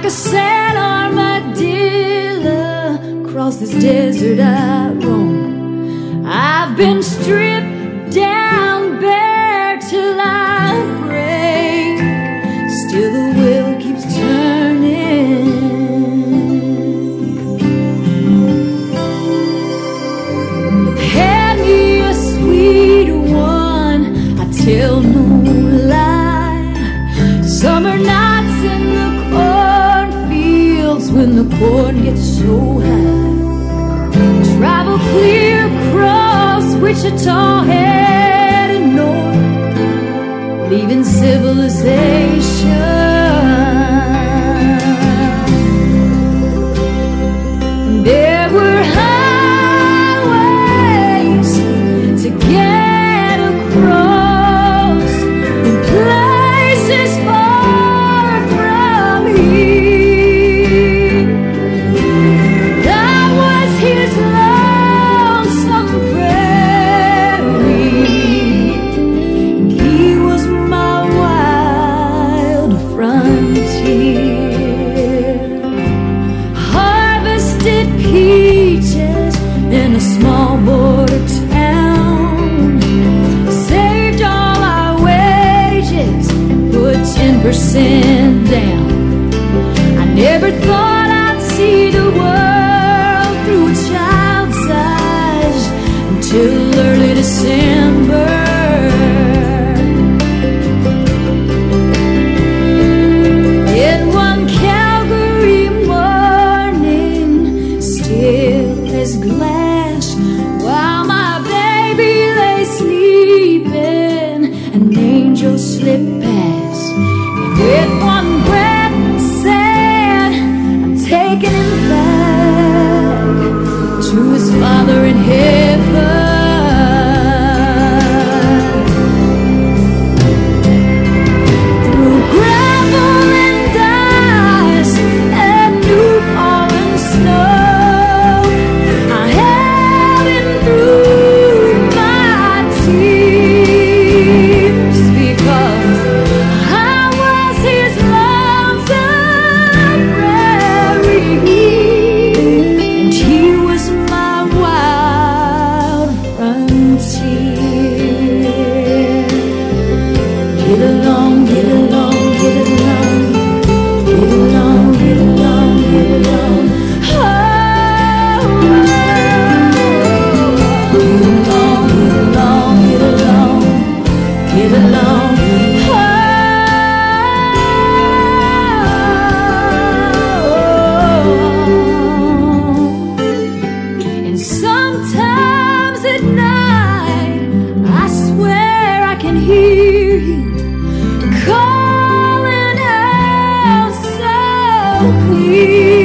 Like a sad armadillo, across this desert I roam. I've been stripped down bare till I break. Still the wheel keeps turning. Had me a sweet one, I tell no lie. Summer nights in the cornfields when the corn gets so high. Travel clear across Wichita, heading north, leaving civilization. There were highways to get across, and places far from here. That was his lonesome prairie, and he was my wild frontier. Harvested peaches in a small border town, saved all our wages and put 10% down. I never thought I'd see the world through a child's eyes until early December. In one Calgary morning, still as glass, while my baby lay sleeping, an angel slipped past, and with one breath said, I'm taking him back to his Father in heaven. Through gravel and ice and new fallen snow, I held him through my tears, because I was his lonesome prairie, and he was my wild frontier. Get along, get along, get along, get along, get along, get along. Oh, get along, get along, get along, get along. And sometimes at night, I swear I can hear you calling out so clear.